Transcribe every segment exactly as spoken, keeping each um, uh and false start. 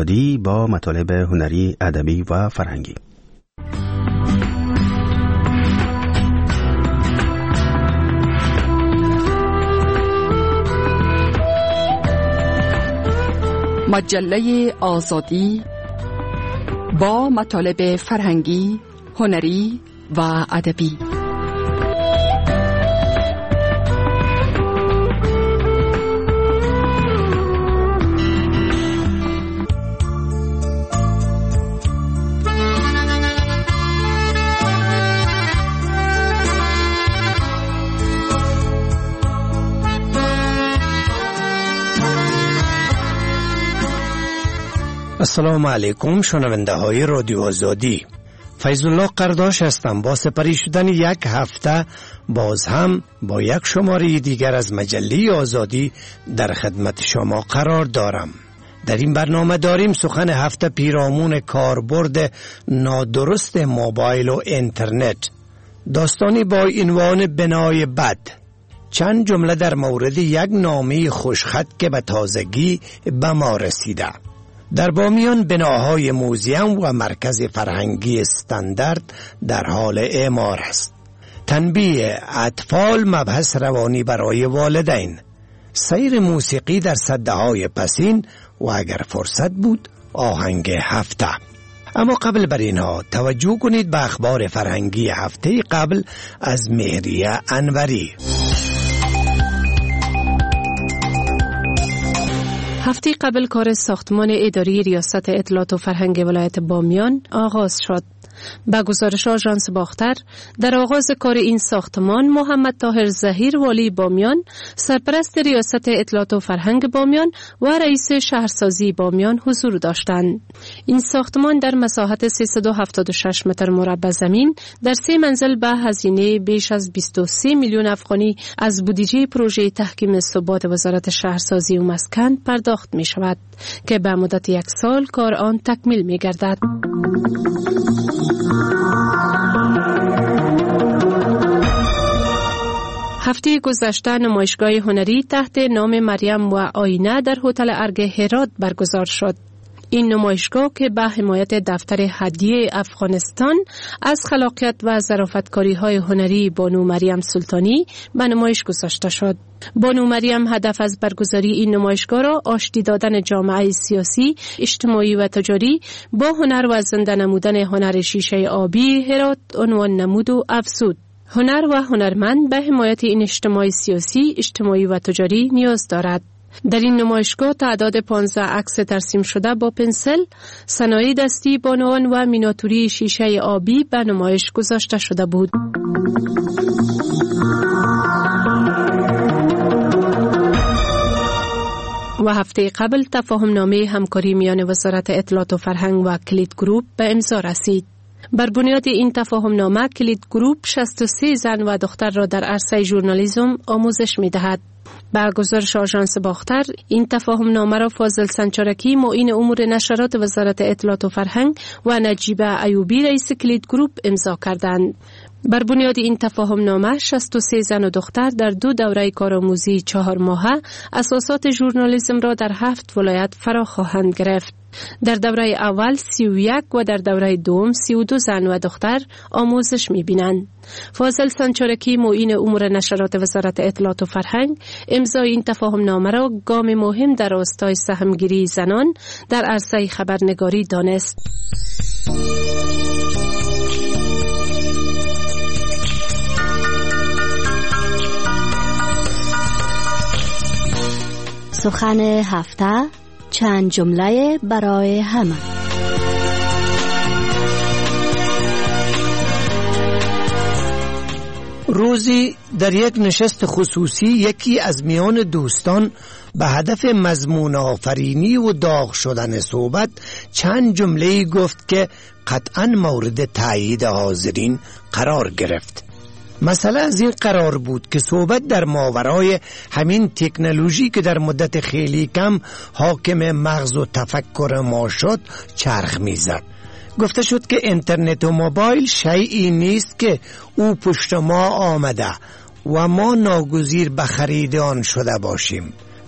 آزادی با مطالب هنری، ادبی و فرهنگی. مجله آزادی با مطالب فرهنگی، هنری و ادبی. السلام علیکم شنونده های رادیو آزادی. فیض الله قرداش هستم. با سپری شدن یک هفته باز هم با یک شماره دیگر از مجله آزادی در خدمت شما قرار دارم. در این برنامه داریم سخن هفته پیرامون کاربرد نادرست موبایل و اینترنت، داستانی با عنوان بنای بد، چند جمله در مورد یک نامه خوشخط که به تازگی به ما رسیده. در بامیان بناهای موزیم و مرکز فرهنگی استاندارد در حال اعمار است. تنبیه اطفال مبحث روانی برای والدین، سیر موسیقی در سده‌های پسین و اگر فرصت بود آهنگ هفته. اما قبل بر اینها توجه کنید به اخبار فرهنگی هفته قبل از مهریه انوری. هفته قبل کار ساختمان اداری ریاست اطلاعات و فرهنگ ولایت بامیان آغاز شد. به گزارش آژانس باختر، در آغاز کار این ساختمان محمد طاهر ظهیر والی بامیان، سرپرست ریاست اطلاعات و فرهنگ بامیان و رئیس شهرسازی بامیان حضور داشتند. این ساختمان در مساحت سیصد و هفتاد و شش متر مربع زمین در سه منزل به هزینه بیش از بیست و سه میلیون افغانی از بودجه پروژه تحکیم ثبات وزارت شهرسازی و مسکن پرداخت می شود که به مدت یک سال کار آن تکمیل می گردد. هفته گذشته نمایشگاه هنری تحت نام مریم و آینه در هتل ارگ هرات برگزار شد. این نمایشگاه که به حمایت دفتر هدیه افغانستان از خلاقیت و ظرافتکاری‌های هنری بانو مریم سلطانی به نمایش گذاشته شد. بانو مریم هدف از برگزاری این نمایشگاه را آشتی دادن جامعه سیاسی، اجتماعی و تجاری با هنر و زنده نمودن هنر شیشه آبی هرات عنوان نمود و افزود. هنر و هنرمند به حمایت این اجتماع سیاسی، اجتماعی و تجاری نیاز دارد. در این نمایشگاه تعداد پانزده عکس ترسیم شده با پنسل، صنایع دستی، بانوان و میناتوری شیشه آبی به نمایش گذاشته شده بود. و هفته قبل تفاهم نامه همکاری میان وزارت اطلاعات و فرهنگ و کلید گروپ به امضا رسید. بر بنیاد این تفاهم نامه کلید گروپ شصت و سه زن و دختر را در عرصه ژورنالیسم آموزش می دهد. با گزارش آژانس باختر، این تفاهم نامه را فاضل سنچارکی معین امور نشرات وزارت اطلاعات و فرهنگ و نجیب ایوبی رئیس کلید گروپ امضا کردند. بر بنیاد این تفاهم نامه شصت و سه زن و دختر در دو دوره کارآموزی چهار ماهه اساسات ژورنالیسم را در هفت ولایت فرا خواهند گرفت. در دوره اول سی و یک و در دوره دوم سی و دو زن و دختر آموزش می‌بینند. فاضل سنچارکی معین امور نشرات وزارت اطلاعات و فرهنگ امضای این تفاهم نامه را گام مهم در راستای سهمگیری زنان در عرصه خبرنگاری دانست. سخن هفته، چند جمله برای همه. روزی در یک نشست خصوصی یکی از میان دوستان به هدف مضمون آفرینی و داغ شدن صحبت چند جمله گفت که قطعاً مورد تایید حاضرین قرار گرفت. مسئله از این قرار بود که صحبت در ماورای همین تکنولوژی که در مدت خیلی کم حاکم مغز و تفکر ما شد چرخ میزد. گفته شد که اینترنت و موبایل شیئی نیست که او پشت ما آمده و ما ناگزیر به خرید آن شده باشیم،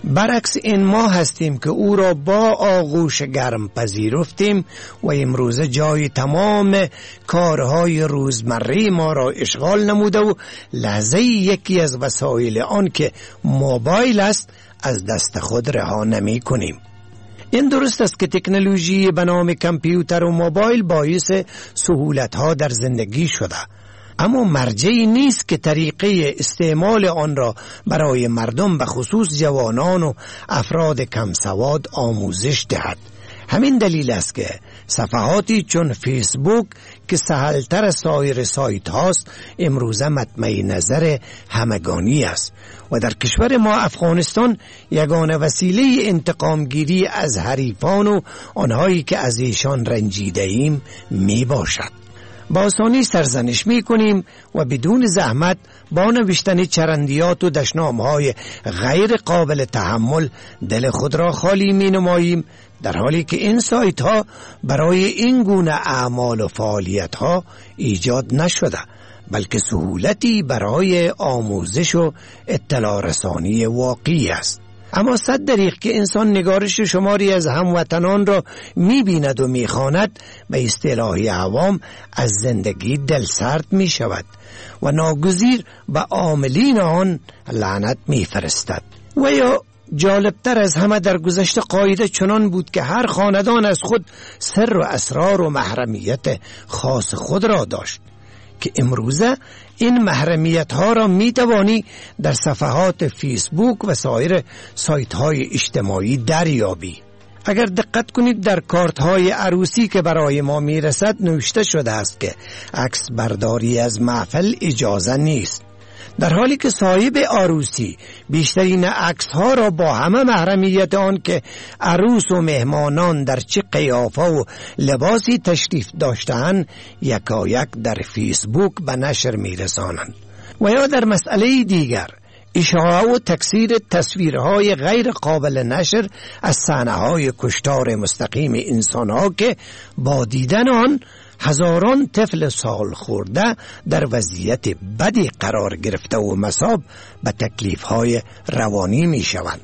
برعکس این ما هستیم که او را با آغوش گرم پذیرفتیم و امروزه جای تمام کارهای روزمره ما را اشغال نموده و لحظه یکی از وسایل آن که موبایل است از دست خود رها نمی کنیم. این درست است که تکنولوژی به نام کامپیوتر و موبایل باعث سهولت‌ها در زندگی شده، اما مرجعی نیست که طریقه استعمال آن را برای مردم به خصوص جوانان و افراد کم سواد آموزش دهد. همین دلیل است که صفحاتی چون فیسبوک که سهلتر از سایر سایت هاست امروزه مطمع نظر همگانی است و در کشور ما افغانستان یگانه وسیله انتقام گیری از حریفان و آنهایی که از ایشان رنجیده ایم می باشد. با آسانی سرزنش می کنیم و بدون زحمت با نوشتن چرندیات و دشنامهای غیر قابل تحمل دل خود را خالی می نماییم، در حالی که این سایت ها برای این گونه اعمال و فعالیت ها ایجاد نشده، بلکه سهولتی برای آموزش و اطلاع رسانی واقعی است. اما صد دریغ که انسان نگارش شماری از هموطنان را می بیند و می خواند، به اصطلاح عوام از زندگی دلسرد می شود و ناگزیر به عاملین آن لعنت می فرستد. و یا جالبتر از همه در گذشته قاعده چنان بود که هر خاندان از خود سر و اسرار و محرمیت خاص خود را داشت که امروزه این محرمیت ها را می توانی در صفحات فیسبوک و سایر سایت های اجتماعی دریابی. اگر دقت کنید در کارت های عروسی که برای ما می رسد نوشته شده است که عکس برداری از محفل اجازه نیست، در حالی که صاحب عروسی بیشترین عکس ها را با همه محرمیت آن که عروس و مهمانان در چه قیافه و لباسی تشریف داشتند یکایک در فیسبوک به نشر می رسانند. و یا در مسئله دیگر اشاعه و تکثیر تصویرهای غیر قابل نشر از صحنه‌های کشتار مستقیم انسان‌ها که با دیدن آن هزاران طفل سال خورده در وضعیت بدی قرار گرفته و مصاب به تکلیف‌های روانی می‌شوند.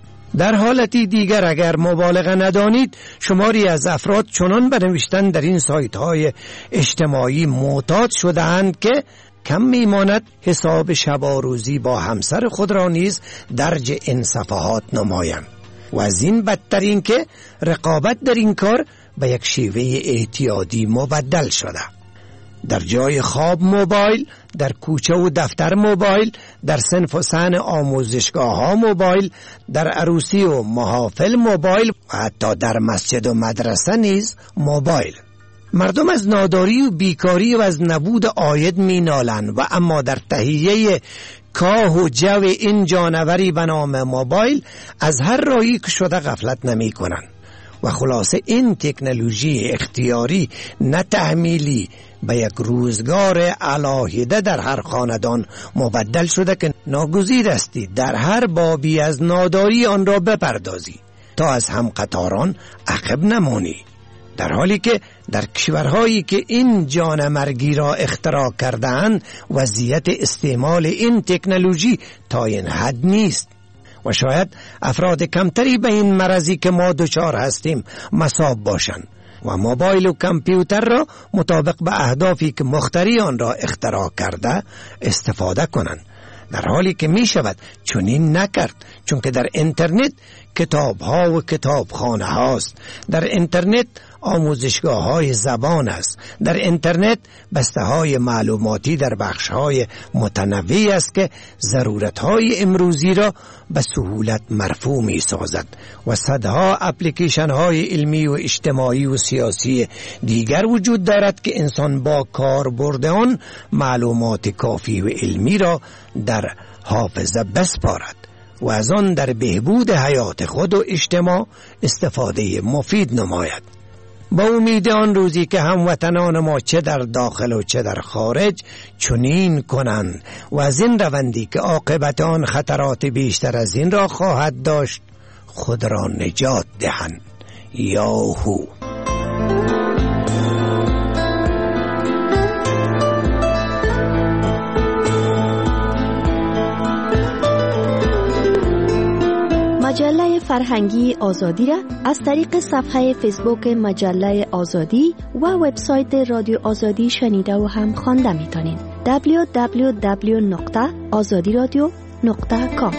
در حالتی دیگر اگر مبالغه ندانید شماری از افراد چنان به نوشتن در این سایت‌های اجتماعی معتاد شده‌اند که کم میماند حساب شب و روزی با همسر خود را نیز درج این صفحات نمایند و از این بدتر این که رقابت در این کار به یک شیوه اعتیادی مبدل شده. در جای خواب موبایل، در کوچه و دفتر موبایل، در صنف و صحن آموزشگاه ها موبایل، در عروسی و محافل موبایل و حتی در مسجد و مدرسه نیز موبایل. مردم از ناداری و بیکاری و از نبود عاید می نالند و اما در تهیه کاه و جو این جانوری به نام موبایل از هر راهی که شده غفلت نمی کنند و خلاصه این تکنولوژی اختیاری نه تحمیلی به یک روزگار علاهیده در هر خاندان مبدل شده که ناگزیر استی در هر بابی از ناداری آن را بپردازی تا از هم قطاران عقب نمانی، در حالی که در کشورهایی که این جانمرگی را اختراع کرده‌اند وضعیت استعمال این تکنولوژی تا این حد نیست و شاید افراد کمتری به این مرضی که ما دچار هستیم مصاب باشند و موبایل و کامپیوتر را مطابق به اهدافی که مخترع آن را اختراع کرده استفاده کنند، در حالی که می شود چنین نکرد، چون که در اینترنت کتاب ها و کتابخانه هاست، در اینترنت آموزشگاه های زبان است، در اینترنت بسته های معلوماتی در بخش های متنوعی است که ضرورت های امروزی را به سهولت مرفوع می سازد و صدها اپلیکیشن های علمی و اجتماعی و سیاسی دیگر وجود دارد که انسان با کاربرد آن معلومات کافی و علمی را در حافظه بسپارد و از آن در بهبود حیات خود و اجتماع استفاده مفید نماید. با امید آن روزی که هموطنان ما چه در داخل و چه در خارج چنین کنند و از این روندی که عاقبت آن خطرات بیشتر از این را خواهد داشت خود را نجات دهند. یاهو. مجله فرهنگی آزادی را از طریق صفحه فیسبوک مجله آزادی و وبسایت رادیو آزادی شنیده و هم خوانده میتونین. دبلیو دبلیو دبلیو نقطه آزادی رادیو نقطه کام.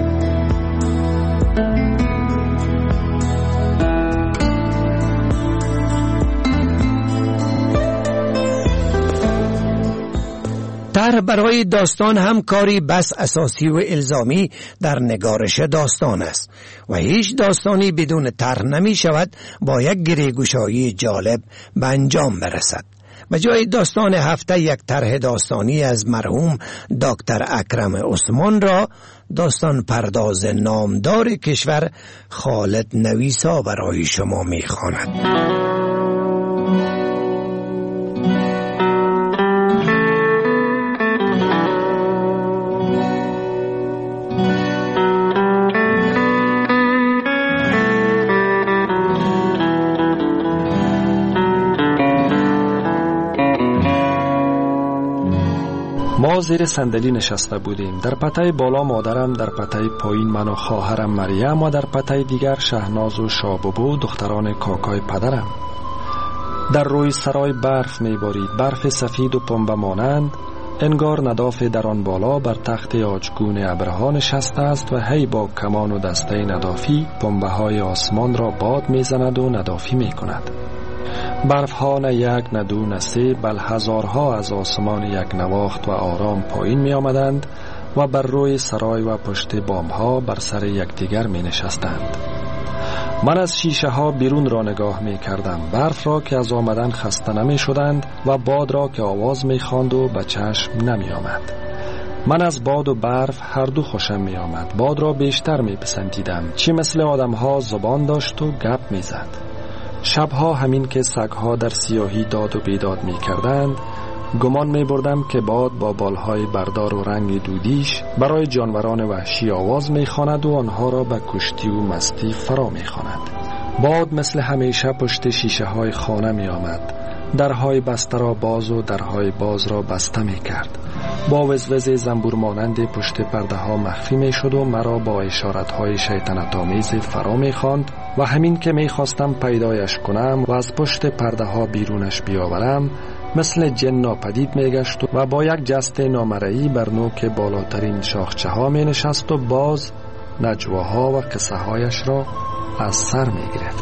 طرح برای داستان هم کاری بس اساسی و الزامی در نگارش داستان است و هیچ داستانی بدون طرح نمی شود با یک گریگوشایی جالب به انجام برسد. و جای داستان هفته یک طرح داستانی از مرحوم دکتر اکرم عثمان را داستان پرداز نامدار کشور خالد نویسا برای شما می خواند. ما زیر صندلی نشسته بودیم. در پته بالا مادرم، در پته پایین من و خواهرم مریم و در پته دیگر شهناز و شاببو دختران کاکای پدرم. در روی سرای برف میبارید، برف سفید و پنبه مانند، انگار نداف در آن بالا بر تخت آجگون ابرها نشسته است و هی با کمان و دسته ندافی پنبه های آسمان را باد میزند و ندافی میکند. برف ها نه یک نه دو نه سه بل هزارها از آسمان یک نواخت و آرام پایین می آمدند و بر روی سرای و پشت بام ها بر سر یکدیگر می نشستند. من از شیشه ها بیرون را نگاه می کردم، برف را که از آمدن خسته نمی شدند و باد را که آواز می خواند و به چشم نمی آمد. من از باد و برف هر دو خوشم می آمد. باد را بیشتر می پسندیدم، چی مثل آدم ها زبان داشت و گپ می زد. شبها همین که سگها در سیاهی داد و بیداد می کردند، گمان می بردم که باد با بالهای بردار و رنگ دودیش برای جانوران وحشی آواز می خواند و آنها را به کشتی و مستی فرا می خواند. باد مثل همیشه پشت شیشه های خانه می آمد، درهای بسته را باز و درهای باز را بسته می کرد. با وزوز زنبور مانند پشت پرده ها مخفی می شد و مرا با اشارت های شیطنت آمیز فرا می خواند و همین که می خواستم پیدایش کنم و از پشت پرده ها بیرونش بیاورم، مثل جن ناپدید می گشت و با یک جست نامرئی بر نوک بالاترین شاخچه ها می نشست و باز نجواها و قصه هایش را از سر می گرفت.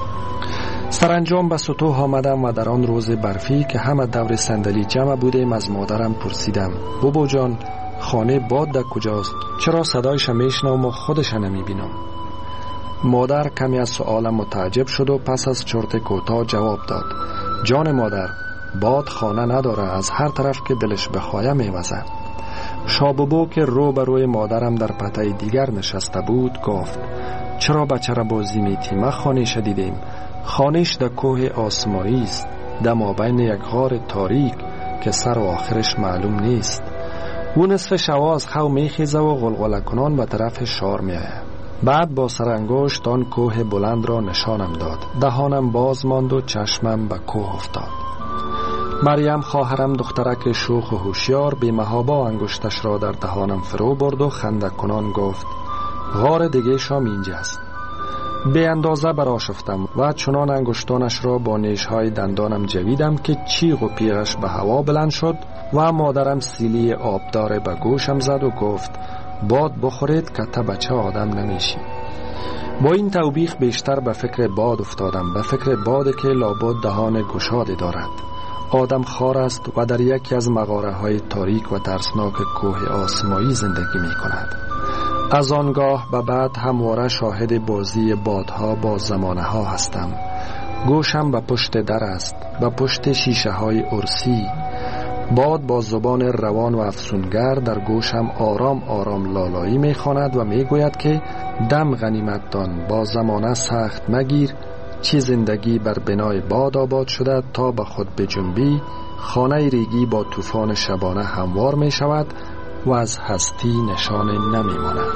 سرانجام به سطوح آمدم و در آن روز برفی که همه دور صندلی جمع بودیم از مادرم پرسیدم: بابا جان، خانه باد در کجاست؟ چرا صدایش میشنوم و خودش نمیبینم؟ مادر کمی از سؤالم متعجب شد و پس از چرت کوتاه جواب داد: جان مادر، باد خانه نداره، از هر طرف که دلش بخواه میوزه. شاببو که رو به روی مادرم در پته دیگر نشسته بود گفت: چرا بچه را بازی میتی؟ ما خانه شدیدیم. خانهش در کوه آسمایی است، در مابین یک غار تاریک که سر و آخرش معلوم نیست. او نصف شوا از خو میخیزه و غلغله کنان به طرف شار میآید. بعد با سرانگشت آن کوه بلند را نشانم داد. دهانم باز ماند و چشمم به کوه افتاد. مریم خواهرم دخترک شوخ و هوشیار بی محابا انگشتش را در دهانم فرو برد و خنده کنان گفت: غار دیگه شام اینجاست. به اندازه برآشفتم و چنان انگشتانش را با نیشهای دندانم جویدم که چیغ و پیغش به هوا بلند شد و مادرم سیلی آبدار به گوشم زد و گفت: باد بخورید که تا بچه آدم نمیشی. با این توبیخ بیشتر به فکر باد افتادم، به فکر باد که لابد دهان گشاده دارد، آدم خار است و در یکی از مغاره های تاریک و ترسناک کوه آسمایی زندگی می کند. از آنگاه به بعد همواره شاهد بازی بادها با زمانه ها هستم. گوشم به پشت در است، به پشت شیشه های ارسی. باد با زبان روان و افسونگر در گوشم آرام آرام لالایی می خواند و می گوید که دم غنیمت دان، با زمانه سخت مگیر، چی زندگی بر بنای باد آباد شده تا به خود بجنبی، خانه ریگی با طوفان شبانه هموار می شود و از هستی نشان نمی ماند.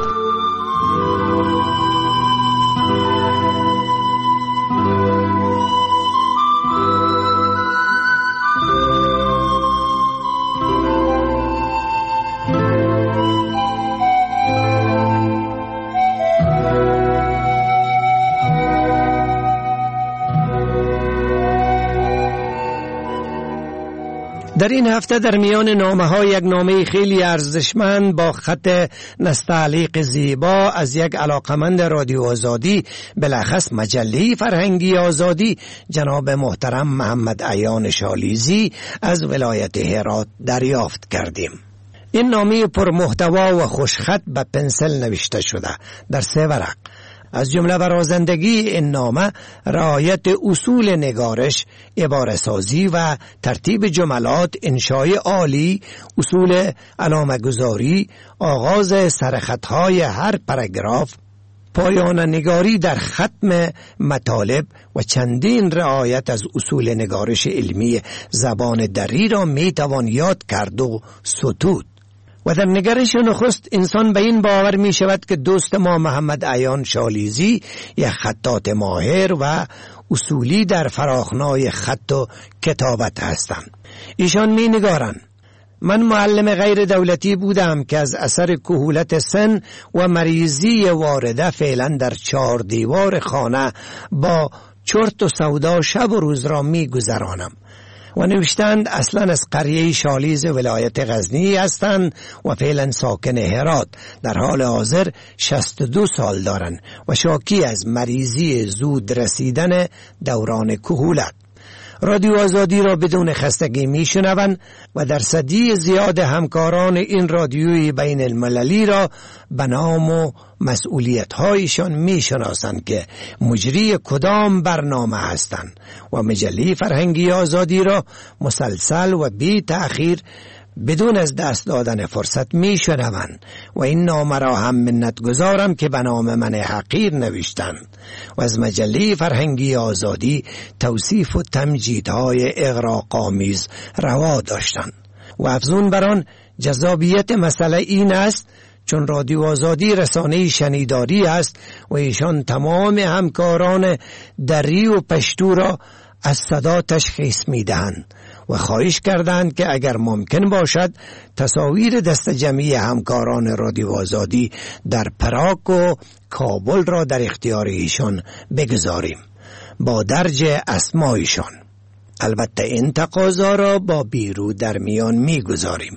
در این هفته در میان نامه ها یک نامه خیلی ارزشمند با خط نستعلیق زیبا از یک علاقمند رادیو آزادی، بلخص مجله فرهنگی آزادی، جناب محترم محمد عیان شالیزی از ولایت هرات دریافت کردیم. این نامه پر محتوا و خوشخط به پنسل نوشته شده در سه ورق. از جمله برازندگی این نامه رعایت اصول نگارش، عباره‌سازی و ترتیب جملات، انشای عالی، اصول علامه گذاری، آغاز سرخطهای هر پاراگراف، پایان نگاری در ختم مطالب و چندین رعایت از اصول نگارش علمی زبان دری را می توان یاد کرد و ستود. و در نگرش نخست انسان به این باور می شود که دوست ما محمد عیان شالیزی یک خطاط ماهر و اصولی در فراخنای خط و کتابت هستند. ایشان می نگارند: من معلم غیر دولتی بودم که از اثر کهولت سن و مریضی وارده فعلا در چهار دیوار خانه با چرت و سودا شب و روز را می گذرانم. و نوشتند اصلا از قریه شالیز ولایت غزنی هستند و فعلا ساکن هرات، در حال حاضر شصت و دو سال دارند و شاکی از مریضی زود رسیدن دوران کهولت. رادیو آزادی را بدون خستگی می شنوند و در صدی زیاد همکاران این رادیوی بین المللی را به نام و مسئولیت هایشان می شناسند که مجری کدام برنامه هستند و مجله فرهنگی آزادی را مسلسل و بی تأخیر بدون از دست دادن فرصت می شنوند و این نامه را هم منت گذارم که به نام من حقیر نوشتند و از مجله فرهنگی آزادی توصیف و تمجیدهای اغراق‌آمیز روا داشتند. و افزون بر آن جذابیت مسئله این است چون رادیو آزادی رسانه شنیداری است و ایشان تمام همکاران دری و پشتو را از صدا تشخیص می دهند و خواهش کردند که اگر ممکن باشد تصاویر دست جمعی همکاران رادیو آزادی در پراگ و کابل را در اختیار ایشان بگذاریم با درج اسمایشان. البته این تقاضا را با بیرو در میان می گذاریم.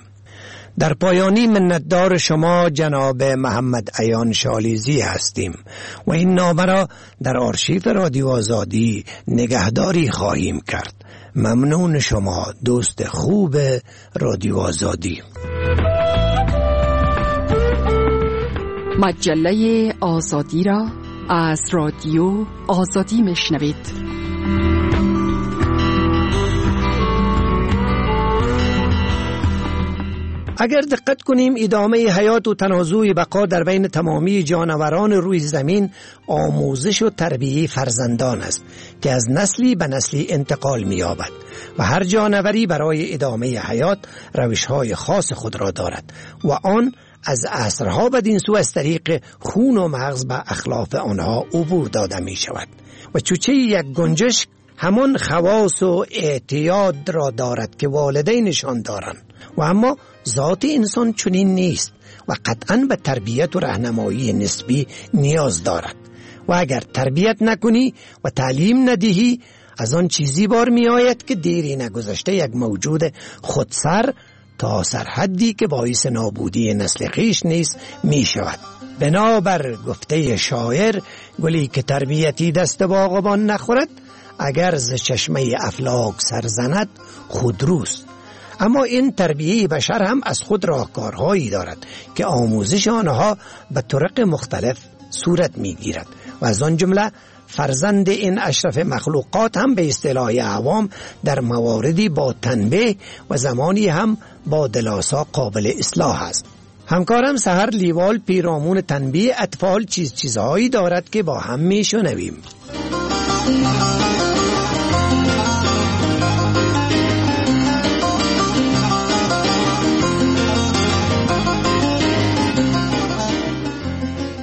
در پایانی منتدار شما جناب محمد عیان شالیزی هستیم و این نامه را در آرشیو رادیو آزادی نگهداری خواهیم کرد. ممنون شما دوست خوب رادیو آزادی. مجله آزادی را از رادیو آزادی میشنوید. اگر دقت کنیم ادامه حیات و تنازع بقا در بین تمامی جانوران روی زمین آموزش و تربیه فرزندان است که از نسلی به نسلی انتقال می‌یابد و هر جانوری برای ادامه حیات روش‌های خاص خود را دارد و آن از عصرها بدین سو از طریق خون و مغز به اخلاف آنها عبور داده می شود و چوچه یک گنجشک همان خواص و اعتیاد را دارد که والدینشان دارند و اما ذات انسان چنین نیست و قطعاً به تربیت و راهنمایی نسبی نیاز دارد و اگر تربیت نکنی و تعلیم ندهی از آن چیزی بار می آید که دیری نگذشته یک موجود خودسر تا سرحدی که باعث نابودی نسل خویش نیز می شود. بنابر گفته شاعر گلی که تربیتی دست باغبان نخورد اگر ز چشمه افلاک سر زند خودروست. اما این تربیه بشر هم از خود راهکارهایی دارد که آموزش آنها به طرق مختلف صورت می گیرد و از آن جمله فرزند این اشرف مخلوقات هم به اصطلاح عوام در مواردی با تنبیه و زمانی هم با دلاسا قابل اصلاح است. همکارم سحر لیوال پیرامون تنبیه اطفال چیز چیزهایی دارد که با هم می شنویم.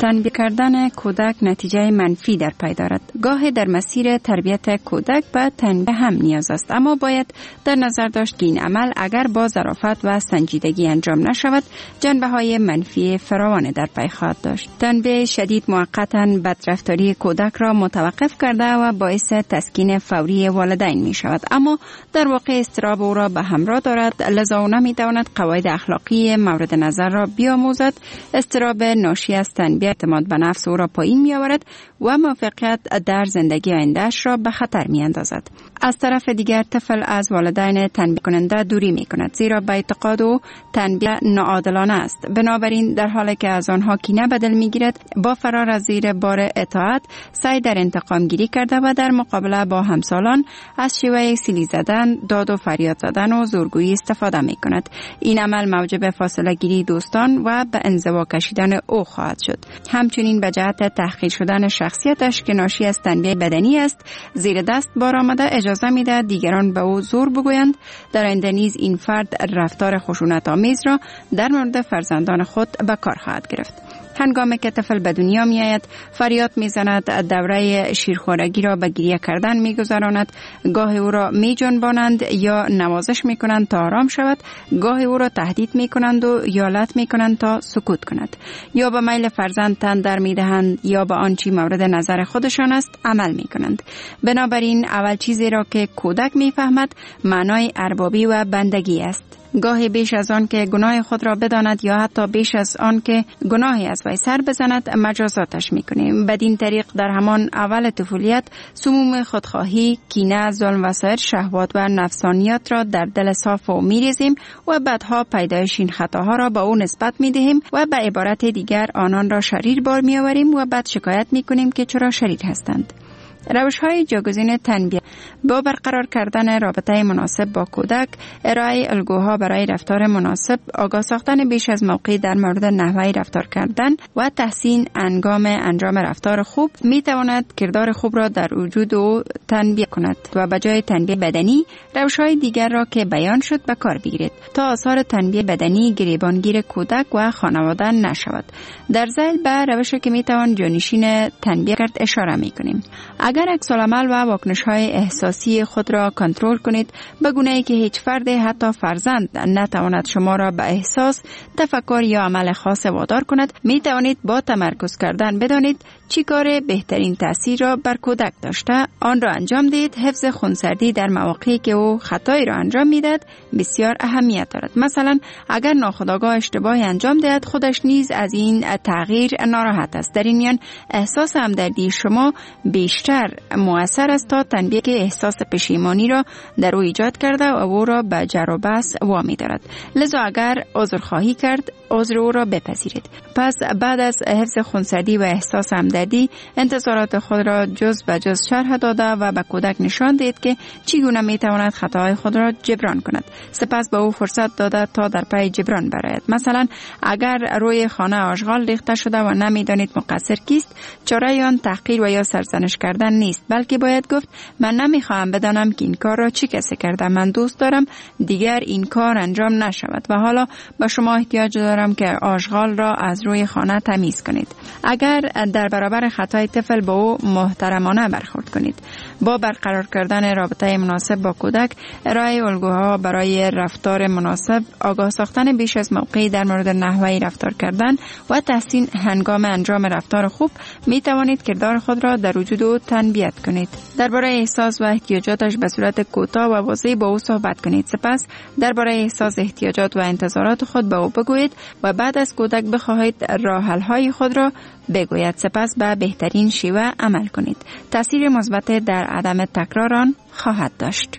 تنبیه کردن کودک نتیجه منفی در پی دارد. گاهی در مسیر تربیت کودک به تنبیه هم نیاز است، اما باید در نظر داشت که این عمل اگر با ظرافت و سنجیدگی انجام نشود جنبه های منفی فراوان در پی خواهد داشت. تنبیه شدید موقتا بدرفتاری کودک را متوقف کرده و باعث تسکین فوری والدین می شود، اما در واقع اضطراب او را به همراه دارد، لذا او نمی تواند قواعد اخلاقی مورد نظر را بیاموزد. اضطراب ناشی از تنبیه اعتماد به نفس او را پایین می آورد و موفقیت در زندگی آینده‌اش را به خطر می اندازد. از طرف دیگر طفل از والدین تنبیه کننده دوری می کند، زیرا به اعتقاد او تنبیه ناعادلانه است. بنابراین در حالی که از آنها کینه به دل می گیرد، با فرار از زیر بار اطاعت سعی در انتقام گیری کرده و در مقابله با همسالان از شیوه سیلی زدن، داد و فریاد زدن و زورگویی استفاده می کند. این عمل موجب فاصله گیری دوستان و به انزوا کشیدن او خواهد شد. همچنین به جهت تحقیر شدن شخصیتش که ناشی از تنبیه بدنی است، زیر دست بار آمده اجازه میده دیگران به او زور بگویند. در آینده نیز این فرد رفتار خشونت آمیز را در مورد فرزندان خود به کار خواهد گرفت. هنگامی که طفل به دنیا می آید، فریاد می زند، دوره شیرخوارگی را به گریه کردن می گذراند، گاهی او را می جنبانند یا نوازش می کنند تا آرام شود، گاهی او را تهدید می کنند و یا لط می کنند تا سکوت کند، یا به میل فرزند تن در می دهند یا به آنچه مورد نظر خودشان است عمل می کنند. بنابراین اول چیزی را که کودک می فهمد معنای اربابی و بندگی است. گاهی بیش از آن که گناه خود را بداند یا حتی بیش از آن که گناهی از وی سر بزند مجازاتش میکنیم. بدین طریق در همان اول طفولیت سموم خودخواهی، کینه، ظلم و سایر شهوات و نفسانیات را در دل صاف او میریزیم و بعدها پیدایش این خطاها را به او نسبت میدهیم و به عبارت دیگر آنان را شریر بار میآوریم و بعد شکایت میکنیم که چرا شریر هستند. روش‌های جایگزین تنبیه: با برقرار کردن رابطه مناسب با کودک، ارائه الگوها برای رفتار مناسب، آگاه ساختن بیش از موقع در مورد نحوه رفتار کردن و تحسین انگام انجام رفتار خوب می تواند کردار خوب را در وجود او تنبیه کند و به جای تنبیه بدنی روش‌های دیگر را که بیان شد به کار بگیرید تا آثار تنبیه بدنی گریبانگیر کودک و خانواده نشود. در ذیل به روشی که می توان جانشین تنبیه کرد اشاره می کنیم. اگر عکس‌العمل و واکنش‌های احساسی خود را کنترل کنید، به گونه‌ای که هیچ فرد حتی فرزند نتواند شما را به احساس، تفکر یا عمل خاص وادار کند، می توانید با تمرکز کردن بدانید چی کار بهترین تأثیر را بر کودک داشته، آن را انجام دهید. حفظ خونسردی در مواقعی که او خطایی را انجام می‌دهد بسیار اهمیت دارد. مثلا اگر ناخودآگاه اشتباهی انجام دهد، خودش نیز از این تغییر ناراحت است. در این میان احساس همدردی شما بیشتر مؤثر است تا تنبیه که احساس پشیمانی را در او ایجاد کرده و او را به جر و بحث وامی دارد. لذا اگر عذرخواهی کرد، عذر او را بپذیرید. پس بعد از حفظ خونسردی و احساس همدردی، انتظارات خود را جز به جز شرح داده و به کودک نشان دهید که چگونه می تواند خطاهای خود را جبران کند. سپس به او فرصت داده تا در پی جبران برآید. مثلا اگر روی خانه آشغال ریخته شده و نمیدانید مقصر کیست، چاره آن تحقیر و یا سرزنش کردن نیست، بلکه باید گفت من نمیخواهم بدانم که این کار را چه کسی کرده. من دوست دارم دیگر این کار انجام نشود و حالا به شما احتیاج دارم که آشغال را از روی خانه تمیز کنید. اگر در برابر خطای طفل با او محترمانه برخورد کنید. با برقرار کردن رابطه مناسب با کودک، ارائه الگوها برای رفتار مناسب، آگاه ساختن بیش از موقعی در مورد نحوه رفتار کردن و تحسین هنگام انجام رفتار خوب، می توانید کردار خود را در وجود او تنبیه کنید. درباره احساس و احتیاجاتش به صورت کوتاه و واضح با او صحبت کنید. سپس درباره احساس، احتیاجات و انتظارات خود به او بگویید و بعد از کودک بخواهید راه حل‌های خود را بگوید. سپس به بهترین شیوه عمل کنید. تأثیر مثبت در عدم تکرار آن خواهد داشت.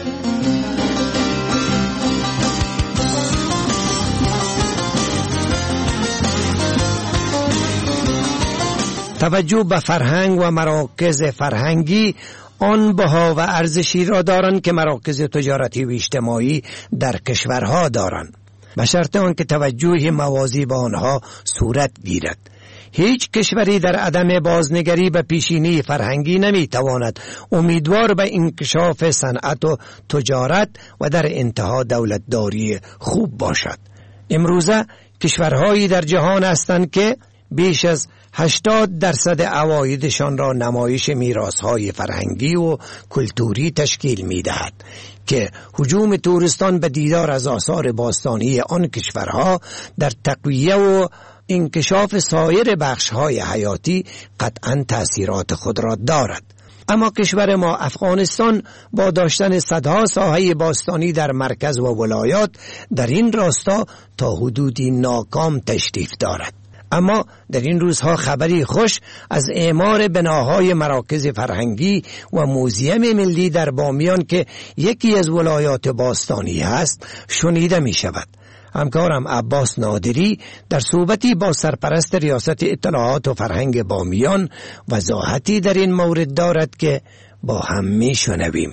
توجه به فرهنگ و مراکز فرهنگی آن بها و ارزشی را دارند که مراکز تجارتی و اجتماعی در کشورها دارند، به شرط آنکه توجه موازی به آنها صورت گیرد. هیچ کشوری در عدم بازنگری به پیشینه فرهنگی نمیتواند امیدوار به انکشاف صنعت و تجارت و در انتها دولتداری خوب باشد. امروزه کشورهایی در جهان هستند که بیش از هشتاد درصد عوایدشان را نمایش میراث‌های فرهنگی و کلتوری تشکیل می‌دهد که هجوم توریستان به دیدار از آثار باستانی آن کشورها در تقویه و انکشاف سایر بخش‌های حیاتی قطعاً تأثیرات خود را دارد. اما کشور ما افغانستان با داشتن صدها ساحه باستانی در مرکز و ولایات در این راستا تا حدودی ناکام تشریف دارد. اما در این روزها خبری خوش از اعمار بناهای مراکز فرهنگی و موزیم ملی در بامیان که یکی از ولایات باستانی هست شنیده می شود. همکارم عباس نادری در صحبتی با سرپرست ریاست اطلاعات و فرهنگ بامیان وضاحتی در این مورد دارد که با هم می شنویم.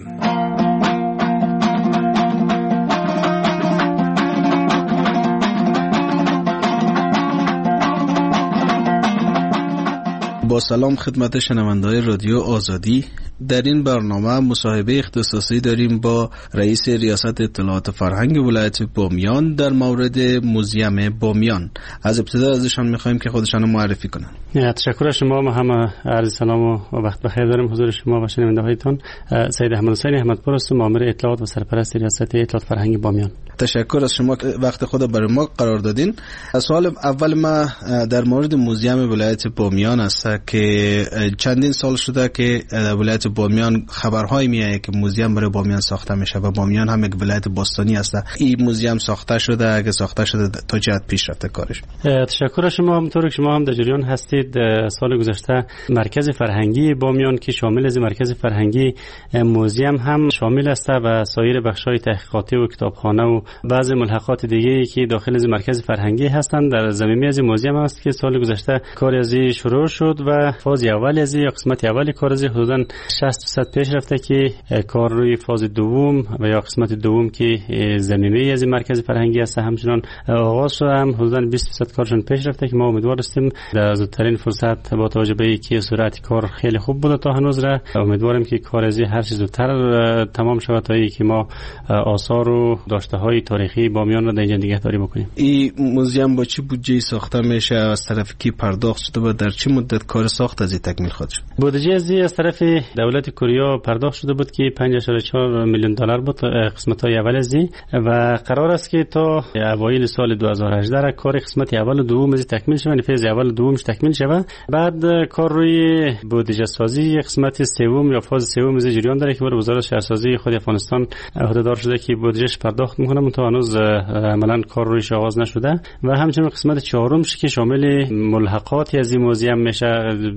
با سلام خدمت شنونده‌های رادیو آزادی. در این برنامه مصاحبه اختصاصی داریم با رئیس ریاست اطلاعات فرهنگ ولایت بامیان در مورد موزیم بامیان. از ابتدا ازشان می‌خوایم که خودشان معرفی کنند. تشکر از شما. ما هم عرض سلام و وقت بخیر داریم حضور شما و شنونده‌هایتان. سید احمد حسین احمدپور هستم، مأمور اطلاعات و سرپرست ریاست اطلاعات فرهنگ بامیان. تشکر از شما که وقت خود برای ما قرار دادین. سوال اول ما در مورد موزیم ولایت بامیان است که چندین سال شده که ولایت بامیان خبرهای میاد که موزیم برای بامیان ساخته میشه و بامیان هم یک ولایت باستانی است. این موزیم ساخته شده، اگه ساخته شده تا چه حد پیش رفته کارش؟ تشکر از شما. همونطور که شما هم در جریان هستید، سال گذشته مرکز فرهنگی بامیان که شامل از مرکز فرهنگی موزیم هم شامل است و سایر بخش‌های تحقیقاتی و کتابخانه و بعضی ملحقات دیگه‌ای که داخل از مرکز فرهنگی هستند در زمینه از موزیم است که سال گذشته کار از شروع شد و فاز اول از یا قسمت اول کار از حدوداً شصت درصد پیش رفته که کار روی فاز دوم و یا قسمت دوم که زمینه از مرکز فرهنگی است همچنان آغاز شده، هم حدوداً بیست درصد کارشون پیش رفته که ما امیدوار هستیم در زودترین فرصت با توجه به اینکه سرعت کار خیلی خوب بوده تا هنوز را امیدواریم که کار از هر چیز زودتر تمام شود تا اینکه ما آثار و داشته‌های تاریخی بامیان را در اینجا نگهداری بکنیم. این موزیم با چه بودجه ساخته میشه؟ از طرف کی پرداخت شده و در چه مدت کار ساخت از این تکمیل خواهد شد؟ بودجه از از طرف دولت کره پرداخت شده بود که پنج اشاره چهار میلیون دلار بود قسمت‌های اول از این و قرار است که تا اوایل سال دو هزار و هجده را کار قسمت اول و دوم از تکمیل شود، فاز اول و دومش تکمیل شود. بعد کار روی بودجه سازی قسمت سوم یا فاز سوم از جریان داره که بر وزارت شهرسازی خود افغانستان عهدهدار شده که بودجهش پرداخت میکنه، تا هنوز عملاً کار رویش آغاز نشده. و همچنین قسمت چهارمش که شامل ملحقاتی از این موزیم میشه،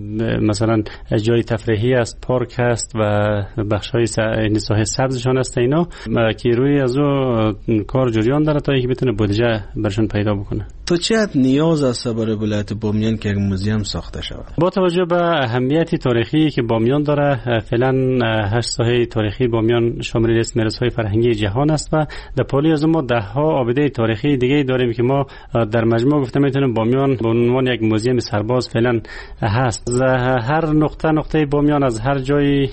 مثلا جای تفریحی است، پارک است و بخش‌های ساحه سبزشان است، اینا که روی از او کار جریان داره تا اینکه بتونه بودجه برشون پیدا بکنه. تو چه حد نیاز است برای ولایت بامیان که یک موزیم ساخته شود؟ با توجه به اهمیت تاریخی که بامیان داره، فعلا هشت ساحه تاریخی بامیان شامل است میراث‌های فرهنگی جهان است و در پالی از ما ده ها آبده تاریخی دیگه داریم که ما در مجموع گفته میتونیم بامیان به عنوان یک موزیم سرباز فعلا هست. هر نقطه نقطه بامیان از هر جای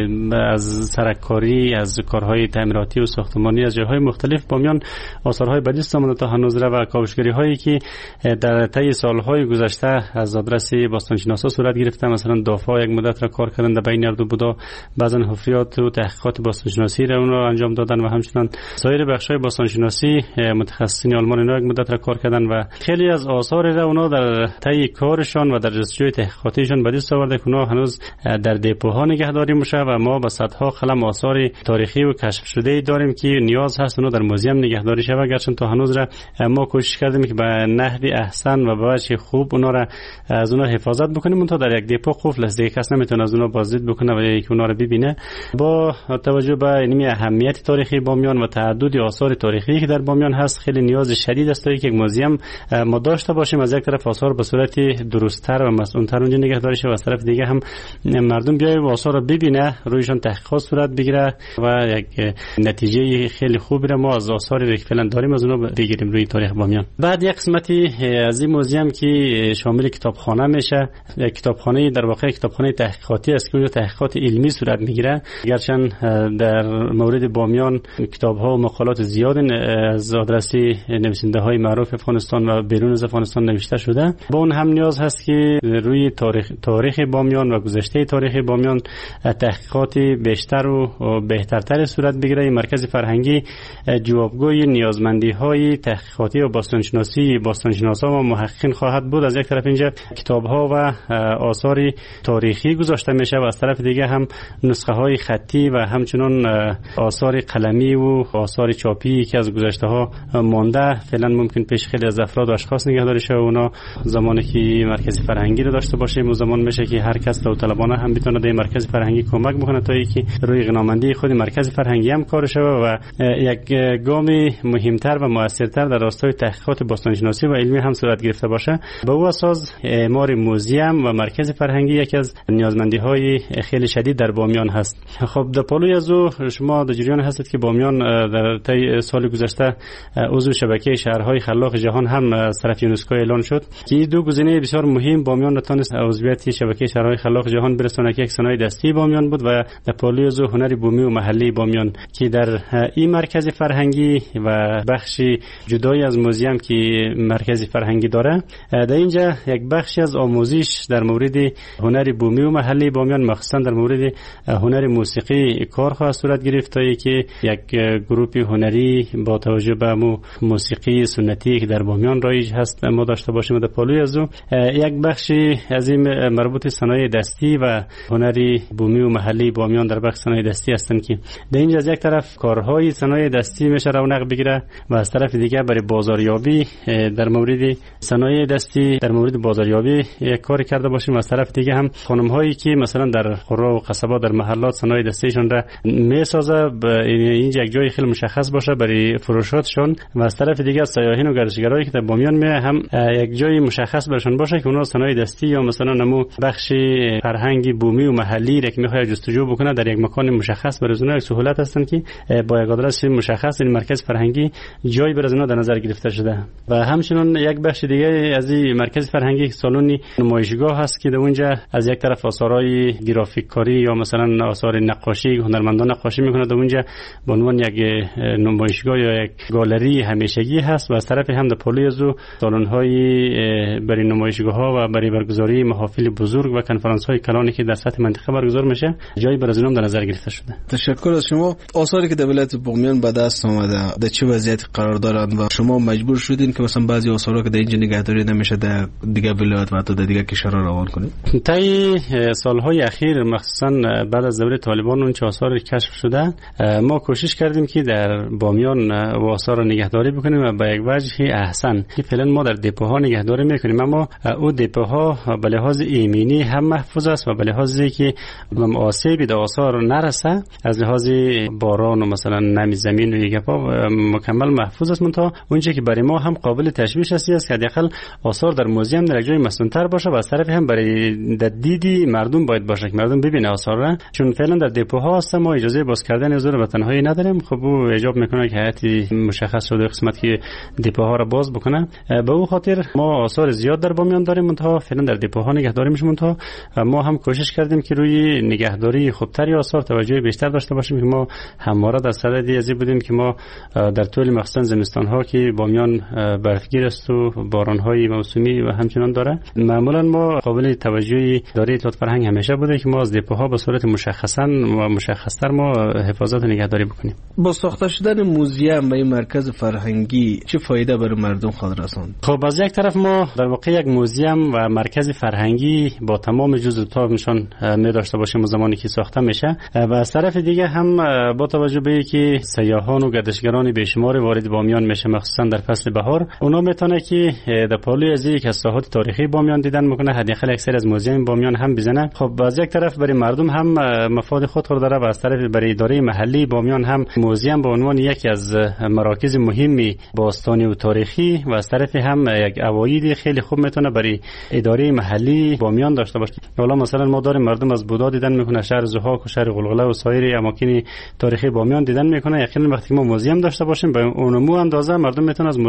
از سرکاری، از کارهای تعمیراتی و ساختمانی، از جاهای مختلف بامیان آثارهای بدیست آمده تا هنوز و کاوشگری هایی که در طی سالهای گذشته از آدرس باستانشناسا صورت گرفته. مثلا دافا یک مدت را کار کردن در بین اردو بودا، بعضا حفریات و تحقیقات باستانشناسی را اون را انجام دادن و همچنین سایر بخش‌های باستانشناسی متخصصین آلمان اینا یک مدت را کار کردن و خیلی از آثار را اونا در طی کارشان و در جستجوی تحقیقاتیشان به دست آورده که اونا هنوز در دپوها نگهداری میشه و ما با صدها قلم آثار تاریخی و کشف شده داریم که نیاز هست اونا در موزیم نگهداری شه. گرچه تا هنوز را ما کوشش کردیم که به نحوی احسن و به وجه خوب اونا را از اونا حفاظت بکنیم، تا در یک دپو قفل است، دیگه کس نمیتونه از اونا بازدید بکنه و یک اونا را ببینه. با توجه به این اهمیت تاریخی بامیان و تعدد آثار تاریخی که در بامیان هست، خیلی نیاز شدید است که یک موزیم ما داشته باشیم. از یک طرف آثار به صورت درست‌تر و مسئول‌تر اونجا نگهداری شه و از طرف دیگه هم مردم بیاید و آثار رو ببینه، رویشان تحقیقات صورت بگیره و یک نتیجه خیلی خوبی رو ما از آثاری که فعلا داریم از اونها بگیریم روی تاریخ بامیان. بعد یک قسمتی از این موزیم که شامل کتابخانه میشه، کتابخانه در واقع کتابخانه تحقیقاتی است که اونجا تحقیقات علمی صورت میگیره. گرچه در مورد بامیان کتاب ها و مقالات زیاد از آدرسی نویسنده های معروف افغانستان و بیرون از افغانستان نوشته شده. با اون هم نیاز هست که روی تاریخ تاریخ بامیان و گذشته تاریخ بامیان تحقیقات بیشتر و بهترتر صورت بگیره. مرکز فرهنگی جوابگوی نیازمندی های تحقیقاتی و باستانشناسی باستانشناسا و محققین خواهد بود. از یک طرف اینجا کتاب ها و آثار تاریخی گذاشته میشه و از طرف دیگه هم نسخه های خطی و همچنین آثار قلمی و آثار چاپی که از گذشته ها مانده فعلا ممکن پیش خیلی از افراد و اشخاص نگهداری شه و اونا زمانی که مرکز فرهنگی رو داشته باشه و زمان میشه که هر کس داوطلبانه هم بتونه در مرکز فرهنگی کمک بکنه تا اینکه روی غنامندی خود مرکز فرهنگی هم کار شه و یک گام مهمتر و موثرتر در راستای تحقیقات باستانشناسی و علمی هم صورت گرفته باشه. به او اساس اعمار موزیم و مرکز فرهنگی یکی از نیازمندی های خیلی شدید در بامیان هست. خب در پالوی از او شما در جریان هستید که بامیان در طی سال گذشته عضو شبکه شهرهای خلاق جهان هم از طرف یونسکو اعلان شد که این دو گزینه بسیار مهم بامیان تونست عضویت شبکه شهرهای خلاق جهان برسونه که یک صنایع دستی بامیان بود و در پالوی از او هنر بومی و محلی بامیان که در این مرکز فرهنگی و بخشی جدای از موزیم که مرکز فرهنگی داره، در اینجا یک بخشی از آموزش در مورد هنر بومی و محلی بامیان مخصوصا در مورد هنر موسیقی کار خواهد صورت گرفت تا که یک گروه هنری با توجه به مو موسیقی سنتی که در بامیان رایج هست ما داشته باشیم. در پالوی از او یک بخشی از این مربوط صنایع دستی و هنری بومی و محلی بامیان در بخش صنایع دستی هستند که در اینجا از یک طرف کارهای صنایع دستی میشه رونق بگیره و از طرف دیگه برای بازاریابی در مورد صنایع دستی در مورد بازاریابی یک کاری کرده باشیم و از طرف دیگه هم خانم هایی که مثلا در قرا و قصبات در محلات صنایع دستیشون را میسازه اینجا یک جای خیلی مشخص باشه برای فروشاتشون و از طرف دیگه سیاحین و گردشگرایی که در بامیان می هم یک جای مشخص برشون باشه که اونا صنایع دستی یا مثلا نمو بخش فرهنگی بومی و محلی را که میخواد جستجو بکنه در یک مکان مشخص برای اونها یک سهولت هستن که با یک آدرس مشخص این مرکز فرهنگی جای برای اونها در نظر گرفته شده. و همچنین یک بخش دیگه از این مرکز فرهنگی سالن نمایشگاه هست که در اونجا از یک طرف آثارهای گرافیک کاری یا مثلا آثار نقاشی هنرمندان نقاشی میکنه، در اونجا به عنوان یک نمایشگاه یا یک گالری همیشگی هست و از طرف هم در پالوی از او سالن‌های برای نمایشگاه‌ها و برای برگزاری محافل بزرگ و کنفرانس‌های کلانی که در سطح منطقه برگزار میشه جایی برای اونم در نظر گرفته شده. تشکر از شما. آثاری که در ولایت بامیان به دست آمده در چه وضعیتی قرار دارند و شما مجبور شدین که مثلا بعضی آثارا که در اینجا نگهداری نمیشه در دیگه ولایت و حتی در دیگه کشورها روان کنید؟ طی سالهای اخیر مخصوصا بعد از دوره طالبان اون چه آثار کشف شده ما کوشش کردیم که در بامیان و آثار نگهداری بکنیم و به یک وجه احسن که فعلا ما در دپوها نگهداری میکنیم، اما او دپوها به لحاظ ایمنی هم محفوظ است و به لحاظی که آسیبی در آثار نرسه از لحاظ باران و مثلا نمی زمین و دیگه پا مکمل محفوظ است. منتها اونچه که برای ما هم قابل تشویش است است که حداقل آثار در موزیم در جای مسنون‌تر باشه و از طرف هم برای دیدی مردم باید باشه که مردم ببینه آثار را، چون فعلا در دپوها هست ما اجازه باز کردن حضور وطن‌هایی نداریم. خب او ایجاب میکنه که هیئت مشخص شده قسمت که دپوها را باز بکنه. به او خاطر ما آثار زیاد در بامیان داریم، منتها فعلا در دپوها نگهداری میشه. منتها ما هم کوشش کردیم که روی نگهداری خوبتری آثار توجه بیشتر داشته باشیم که ما همواره در صدد ازی بودیم که ما در طول مخصوصا زمستان‌ها که بامیان برفگیر است و باران‌های موسمی و همچنان داره، معمولا ما قابل توجهی داره اطلاعات فرهنگ همیشه بوده که ما از دپوها به صورت مشخصا و مشخص‌تر ما حفاظت و نگهداری بکنیم. با ساخته شدن موزیم و این مرکز فرهنگی چه فایده برای مردم خواهد رساند؟ خب از یک طرف ما در واقع یک موزیم و مرکز فرهنگی با تمام جزئیاتشون می داشته باشیم زمانی که ساخته میشه و از طرف دیگه هم با توجه به اینکه سیاحان و گردشگران بیشمار وارد بامیان میشه مخصوصا در فصل بهار، اونا میتونه که در پالوی از یک از ساحات تاریخی بامیان دیدن میکنه، حداقل اکثر از موزیم بامیان هم بزنه. خب از یک طرف برای مردم هم مفاد خود رو داره و از طرف برای اداره محلی بامیان هم موزیم به عنوان یکی از مراکز مهمی باستانی و تاریخی و از طرف هم یک عواید خیلی خوب میتونه برای اداره محلی بامیان داشته باشه. حالا مثلا ما داریم مردم از بودا دیدن میکنه، شهر ضحاک و شهر غلغله و سایر اماکن تاریخی بامیان دیدن میکنه. یقینا وقتی ما موزیم داشته باشیم به اونمو اندازه مردم میتونه از موزیم هم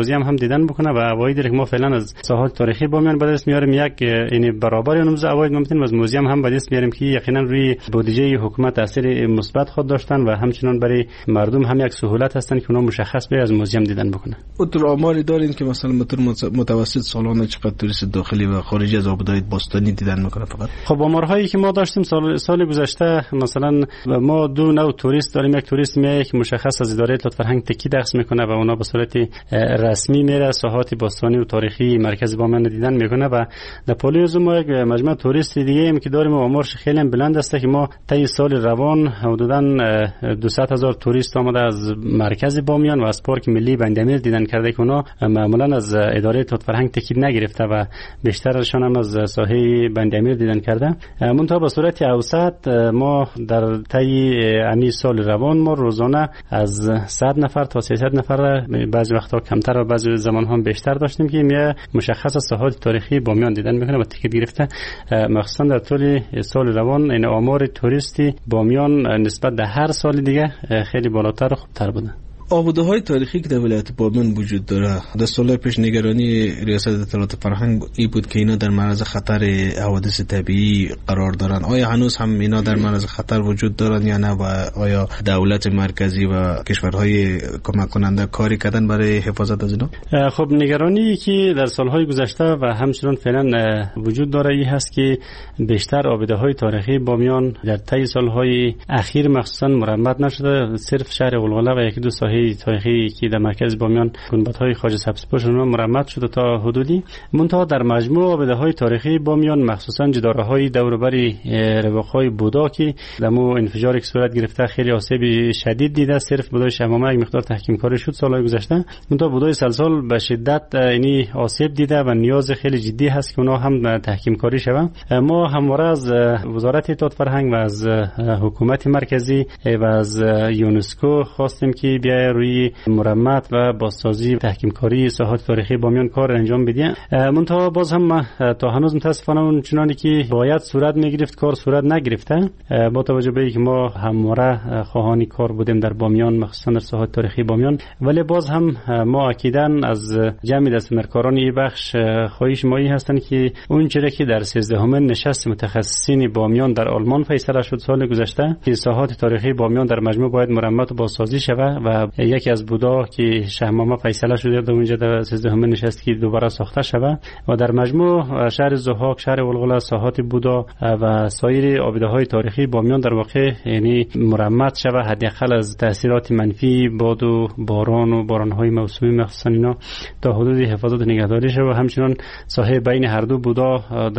دیدن بکنه و عواید که ما فعلا از ساحات تاریخی بامیان به دست میاریم یک یعنی برابر اون عواید ما میتونیم از موزیم هم به دست میاریم که یقینا روی بودجه حکومت تاثیر مثبت خود داشتن و همچنین برای مردم هم یک سهولت هستن که اونا مشخص به از موزیم دیدن بکنه. اون آماری دارین که مثلا به طور متوسط سالانه چقدر توریست داخلی و خارجی از آبادان باستانی دیدن میکنه فقط؟ خب آمارهایی که ما داشتیم سال سال گذشته مثلا ما دو نوع توریست داریم. یک توریست میاد که مشخص از اداره اطلاعات فرهنگ تکی دخل میکنه و اونا به صورت رسمی میره ساحات باستانی و تاریخی مرکز بامیان دیدن میکنه و در پالیوز ما یک مجموعه توریست دیگه هم که داریم و آمارش خیلی بلند است که ما طی سال روان حدوداً دویست هزار توریست آمده از مرکز بامیان و از پارک ملی بندامیر دیدن کرده که اونا معمولا از اداره اطلاعات فرهنگ تکی نگرفته و بیشترشون هم از ساحه بندامیر دیدن کرده. منتها به صورت اوسط ما در طی امی سال روان ما روزانه از صد نفر تا سیصد نفر بعضی وقتا کمتر و بعضی زمان هم بیشتر داشتیم که میه مشخص از ساحات تاریخی بامیان دیدن میکنه و تیکت گرفته. مخصوصا در طول سال روان این آمار توریستی بامیان نسبت به هر سال دیگه خیلی بالاتر و خوبتر بوده. آباده‌های تاریخی که در ولایت بامیان وجود داره، در سال‌های پیش نگرانی ریاست اطلاعات فرهنگ این بود که اینا در معرض خطر حوادث طبیعی قرار دارن. آیا هنوز هم اینا در معرض خطر وجود دارن یا نه و آیا دولت مرکزی و کشورهای کمک کننده کاری کردن برای حفاظت از اینا؟ خب نگرانی که در سال‌های گذشته و همچنین فعلا وجود داره این هست که بیشتر آباده‌های تاریخی بامیان در طی سال‌های اخیر مخصوصا مرمت نشده. صرف شهر غلغله و یکی دو ساحه تاریخی که در مرکز بامیان گنبدهای خواجه سبزپوش اونها مرمت شده تا حدودی. منتها در مجموع آباده‌های تاریخی بامیان مخصوصا جداره‌های دور و بر رواق‌های بودا که در مو انفجاری که صورت گرفته خیلی آسیب شدید دیده. صرف بودای شمامه یک مقدار تحکیم کاری شد سال‌های گذشته، منتها بودای سلسال به شدت یعنی آسیب دیده و نیاز خیلی جدی هست که اونها هم تحکیم کاری شوند. ما همواره از وزارت اطلاعات فرهنگ و از حکومت مرکزی و از یونسکو خواستیم که بیا روی مرمت و بازسازی و تحکیم کاری ساحات تاریخی بامیان کار انجام بدیم. منتها باز هم تا هنوز متاسفانه اون چنانی که باید صورت میگرفت کار صورت نگرفته. با توجه به اینکه ما همواره خواهان کار بودیم در بامیان مخصوصا در ساحات تاریخی بامیان، ولی باز هم ما اکیداً از جمع دستمرکاران این بخش خواهش مایی هستند که اون چیزی که در سیزدهمین نشست متخصصین بامیان در آلمان فیصله شد سال گذشته که ساحات تاریخی بامیان در مجموع باید مرمت و بازسازی شود و یکی از بودا که شهمامه فیصله شده در اونجا در سیزدهمین نشست که دوباره ساخته شود و در مجموع شهر ضحاک، شهر غلغله، ساحات بودا و سایر آباده‌های تاریخی بامیان در واقع یعنی مرمت شود حداقل از تاثیرات منفی باد و باران و باران‌های موسمی مخصوصا اینا تا حدود حفاظت نگهداری شود. و همچنین ساحه بین هر دو بودا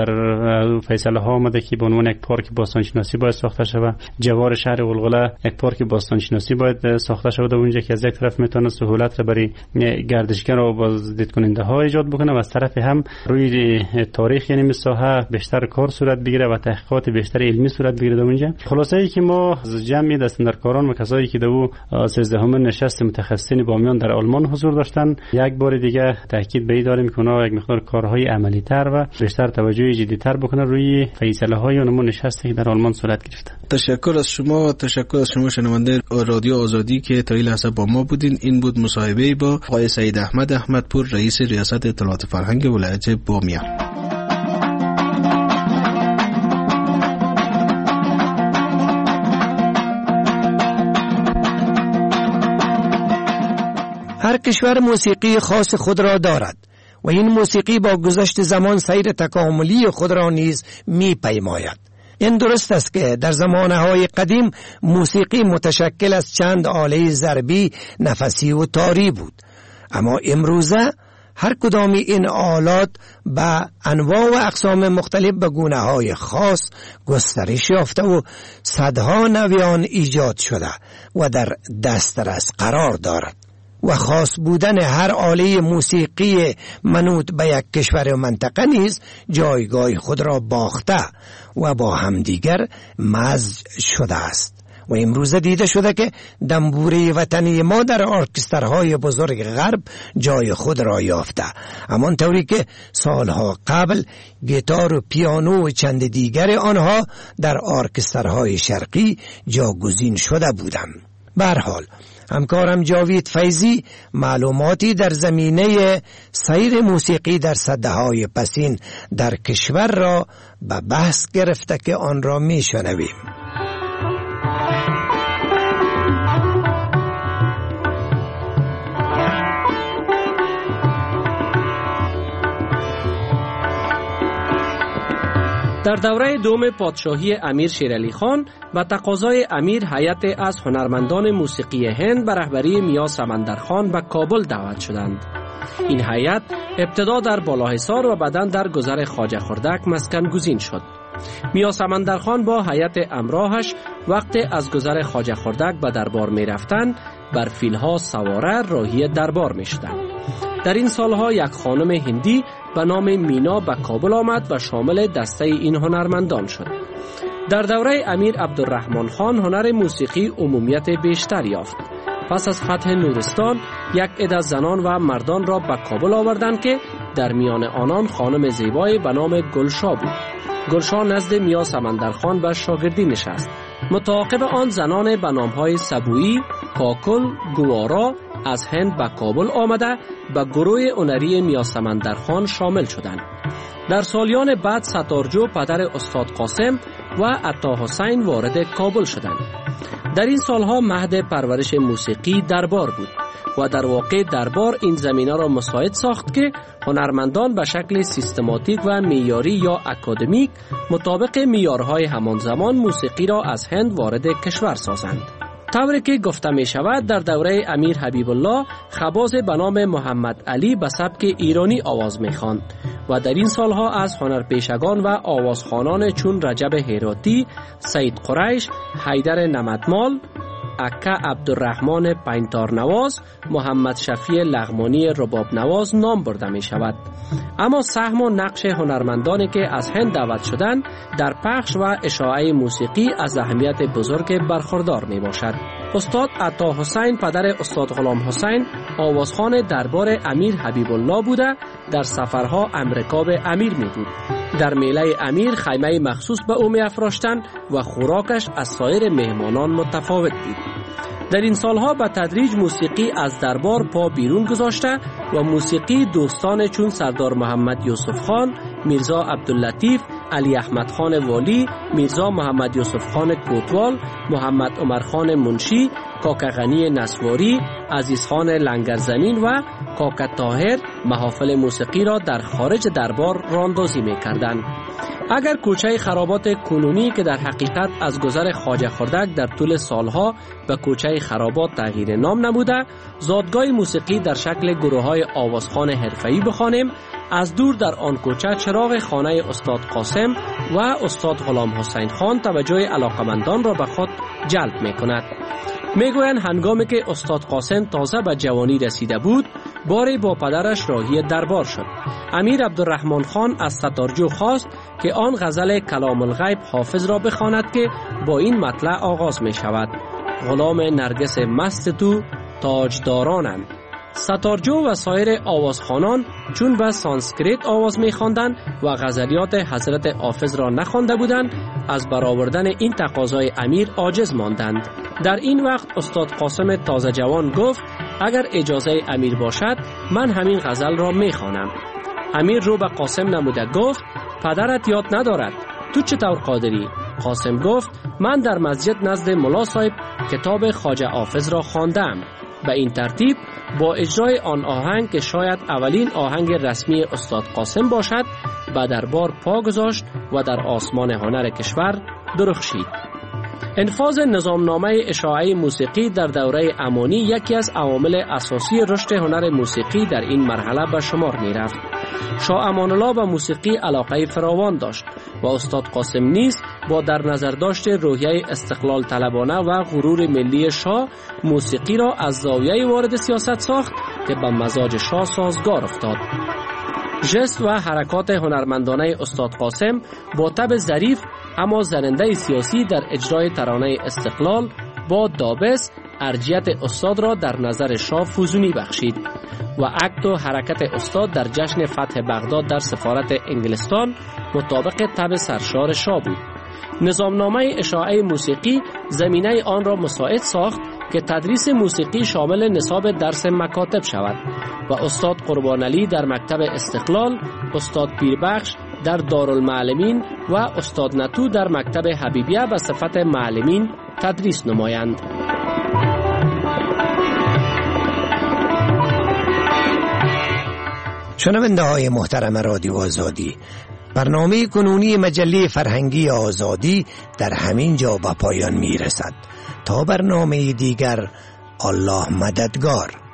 در فیصله ها آمده که به عنوان یک پارک باستانشناسی باید ساخته شود. جوار شهر غلغله یک پارک باستانشناسی باید ساخته شود اونجا که از یک طرف میتونه سهولت را برای گردشگر و بازدید کننده ها ایجاد بکنه و از طرف هم روی تاریخ یعنی ساحه بیشتر کار صورت بگیره و تحقیقات بیشتر علمی صورت بگیره اونجا. خلاصه ای که ما از جمعی دستندرکاران و کسایی که دو سیزدهمین نشست متخصصین بامیان در آلمان حضور داشتن یک بار دیگه تاکید به این داریم که اونا یک مقدار کارهای عملی تر و بیشتر توجه جدی تر بکنن روی فیصله های اونمون نشستی که در آلمان صورت گرفته. تشکر از شما، تشکر از شما شنونده رادیو آزادی که تا این لحظه با ما بودین. این بود مصاحبه با آقای سعید احمد احمدپور، رئیس ریاست اطلاعات فرهنگ ولایت بامیان. هر کشور موسیقی خاص خود را دارد و این موسیقی با گذشت زمان سیر تکاملی خود را نیز می پیماید. این درست است که در زمانهای قدیم موسیقی متشکل از چند آله ضربی، نفسی و تاری بود، اما امروزه هر کدام این آلات به انواع و اقسام مختلف به گونه‌های خاص گسترش یافته و صدها نویان ایجاد شده و در دسترس قرار دارد و خاص بودن هر آله موسیقی منوط به یک کشور و منطقه نیز جایگاه خود را باخته و با همدیگر مزج شده است و امروز دیده شده که دنبوره وطنی ما در ارکسترهای بزرگ غرب جای خود را یافته، همان طوری که سالها قبل گیتار و پیانو و چند دیگر آنها در ارکسترهای شرقی جاگزین شده بودند. به هر حال همکارم جاوید فیضی معلوماتی در زمینه سیر موسیقی در سده‌های پسین در کشور را به بحث گرفته که آن را میشنویم. در دوره دوم پادشاهی امیر شیرعلی خان به تقاضای امیر هیئت از هنرمندان موسیقی هند به رهبری میا سمندرخان به کابل دعوت شدند. این هیئت ابتدا در بالاحصار و بعداً در گذر خواجه خردک مسکن گزین شد. میا سمندرخان با هیئت همراهش وقتی از گذر خواجه خردک به دربار می رفتند بر فیلها سواره راهی دربار می شدند. در این سالها یک خانم هندی به نام مینا به کابل آمد و شامل دسته این هنرمندان شد. در دوره امیر عبدالرحمن خان هنر موسیقی عمومیت بیشتر یافت. پس از فتح نورستان یک عده زنان و مردان را به کابل آوردند که در میان آنان خانم زیبایی به نام گلشا بود. گلشا نزد میا سمندرخان به شاگردی نشست. متعاقب آن زنان به نامهای سبویی، کاکل، گوارا از هند به کابل آمده به گروه هنری میا سمندرخان شامل شدند. در سالیان بعد ستارجو پدر استاد قاسم و عطا حسین وارد کابل شدند. در این سالها مهد پرورش موسیقی دربار بود و در واقع دربار این زمینه را مساعد ساخت که هنرمندان به شکل سیستماتیک و معیاری یا اکادمیک مطابق معیارهای همان زمان موسیقی را از هند وارد کشور سازند. طوری که گفته می شود در دوره امیر حبیب الله خباز به نام محمد علی به سبک ایرانی آواز می خواند و در این سالها از هنرپیشگان و آوازخوانان چون رجب هراتی، سید قریش، حیدر نمدمال، اکا عبدالرحمن پینتار نواز، محمد شفیع لغمانی رباب نواز نام برده می شود. اما سهم و نقش هنرمندانی که از هند دعوت شدند در پخش و اشاعه موسیقی از اهمیت بزرگ برخوردار می باشد. استاد عطا حسین پدر استاد غلام حسین آوازخوان دربار امیر حبیب الله بوده در سفرها امریکا به امیر می بود. در میله امیر خیمه مخصوص به او می افراشتند و خوراکش از سایر مهمانان متفاوت بود. در این سالها به تدریج موسیقی از دربار پا بیرون گذاشته و موسیقی دوستان چون سردار محمد یوسف خان، میرزا عبداللطیف، علی احمد خان والی، میرزا محمد یوسف خان کوتوال، محمد عمر خان منشی، کاکا غنی نسواری، عزیز خان لنگرزمین و کاکا طاهر محافل موسیقی را در خارج دربار راندازی می کردند. اگر کوچه خرابات کنونی که در حقیقت از گذر خواجه خردک در طول سالها به کوچه خرابات تغییر نام نموده، زادگاه موسیقی در شکل گروه‌های آوازخوان حرفه‌ای بخوانیم، از دور در آن کوچه چراغ خانه استاد قاسم و استاد غلام حسین خان توجه علاقمندان را به خود جلب می کند. می گویند هنگامی که استاد قاسم تازه به جوانی رسیده بود، باری با پدرش راهی دربار شد. امیر عبدالرحمن خان از ستارجو خواست که آن غزل کلام الغیب حافظ را بخواند که با این مطلع آغاز می شود: غلام نرگس مست تو تاجدارانند. ستارجو و سایر آوازخوانان چون به سانسکریت آواز می خواندند و غزلیات حضرت حافظ را نخوانده بودند، از برآوردن این تقاضای امیر عاجز ماندند. در این وقت استاد قاسم تازه جوان گفت اگر اجازه امیر باشد من همین غزل را می خوانم. امیر رو به قاسم نموده گفت پدرت یاد ندارد، تو چطور قادری؟ قاسم گفت من در مسجد نزد ملا صاحب کتاب خواجه حافظ را خواندم. به این ترتیب با اجرای آن آهنگ که شاید اولین آهنگ رسمی استاد قاسم باشد به دربار پا گذاشت و در آسمان هنر کشور درخشید. انفاذ نظامنامه اشاعه موسیقی در دوره امانی یکی از عوامل اساسی رشد هنر موسیقی در این مرحله به شمار می رفت. شاه امان الله به موسیقی علاقه فراوان داشت و استاد قاسم نیز با در نظر داشت روحیه استقلال طلبانه و غرور ملی شاه موسیقی را از زاویه وارد سیاست ساخت که به مزاج شاه سازگار افتاد. ژست و حرکات هنرمندانه استاد قاسم با طبع ظریف اما زننده سیاسی در اجرای ترانه استقلال با دابس ارجیت استاد را در نظر شاه فزونی بخشید و عقد و حرکت استاد در جشن فتح بغداد در سفارت انگلستان مطابق طبع سرشار شاه بود. نظامنامه اشاعه موسیقی زمینه آن را مساعد ساخت که تدریس موسیقی شامل نصاب درس مکاتب شود و استاد قربانعلی در مکتب استقلال، استاد پیربخش در دارالمعلمین و استاد نتو در مکتب حبیبیه به صفت معلمین تدریس نمایند. شنونده های محترم رادیو آزادی، برنامه کنونی مجله فرهنگی آزادی در همین جا به پایان می رسد. تا برنامه دیگر، الله مددگار.